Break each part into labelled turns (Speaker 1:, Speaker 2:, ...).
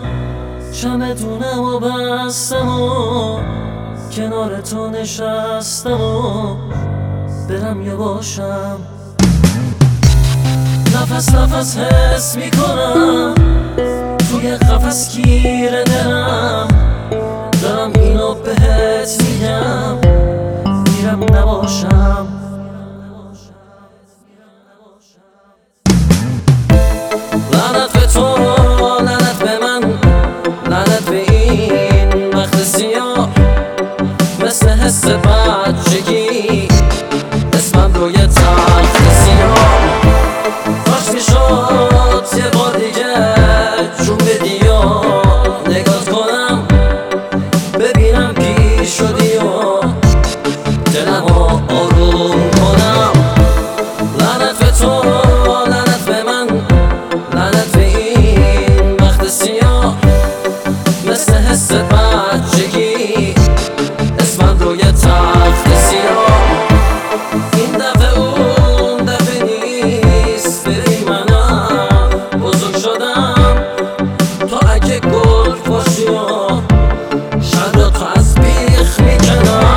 Speaker 1: چمدونم و بستم و کنار تو نشستم و برم یا باشم. نفس نفس حس میکنم توی قفس گیر دلم، دارم اینو بهت میگم میرم نباشم. لعنت به تو، لعنت به من، لعنت به این وقت سیاه، مثل حس بچگی اسمم روی تخت سیاه. کاش میشد یه بار دیگه جون بدی و نگات کنم، ببینم کی شدی و دلمو آروم کنم. لعنت به تو، لعنت به من، لعنت به این وقت سیاه، مثل حس بچگی اسمم روی تخت سیاه. این دفعه اون دفعه نیست، بری منم بزرگ شدم. تو اگه گل باشی و شاید را تو از بیخ میکنم.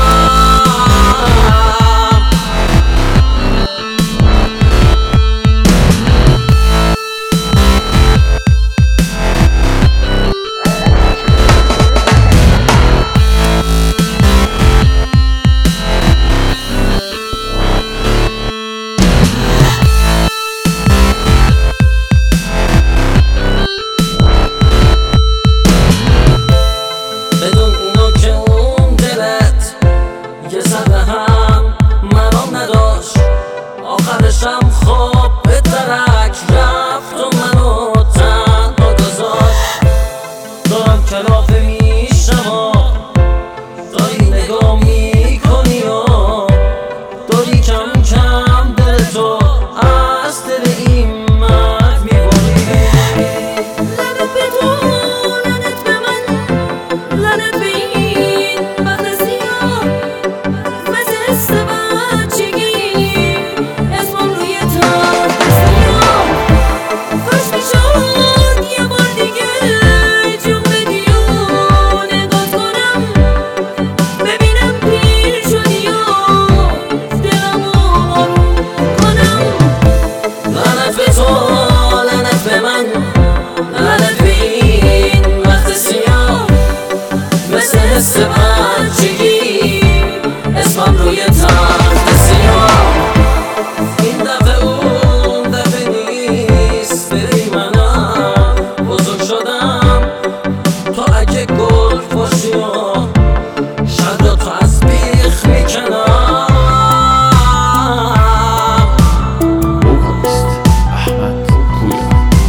Speaker 1: بدون اینو که اون دلت یه ذره هم مرام نداشت، آخرشم خواب به درک رفت و منو تنها گذاشت. دارم کلافه میشم و داری نگاه میکنی و داری کم کم دلتو از دل این مرد میبری.
Speaker 2: لعنت به تو، لعنت به من، لعنت به این وقت سیاه، مثل حس بچگی اسمم روی تخت سیاه. کاش میشد یه بار دیگه جون بدی و نگات کنم، ببینم پیر شدی و دلمو آروم کنم.
Speaker 1: لعنت به تو، لعنت به من، لعنت به این وقت سیاه، مثل حس بچگی اسمم روی تخت سیاه. این دفعه اون دفعه نیست، بری منم بزرگ شدم. تو اگه گل باشی و شاید را تو از بیخ میکنم.
Speaker 3: Vocalist Ahmet Kuya.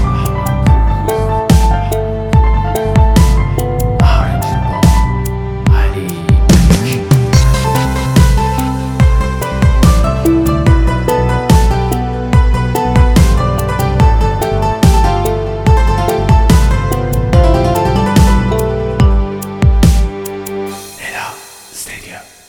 Speaker 3: Arranged by Ali Malik. Ela Stadia.